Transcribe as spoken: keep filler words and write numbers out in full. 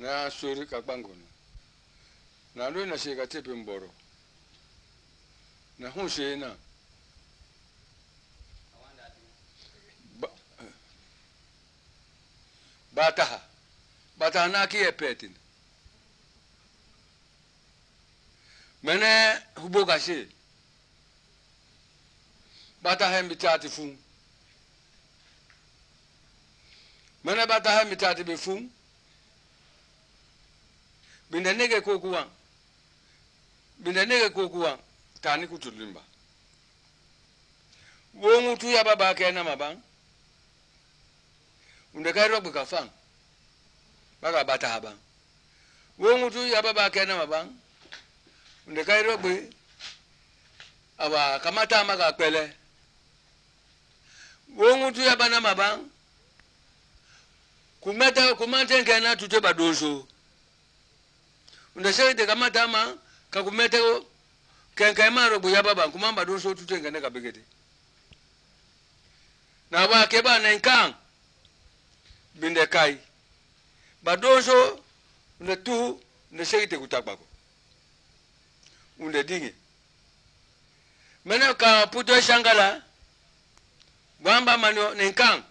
na suri kakbangono na ndo na sheka tepe mboro na hunse na ba, bataha bataha na kie petin mene huboga she bataha mitati fun mene bataha mitati be fun binda nege kokuwa binda nege kokuwa tani kutulimba wongu tu ya baba kena mabang undeka robo kafang baga bata habang wongu tu ya baba kena mabang undeka robo awa kamata maga pele wongu tu ya bana mabang kumeta kumante kena tute badonso undeshe de kamata ma kakumete kenkai maro buya baba kumamba donso tute ngene kabegete na wa keba na nkang binde kai badonso ne tu ne seite kutabako unde dingi mena ka puto shangala gwamba mano nkang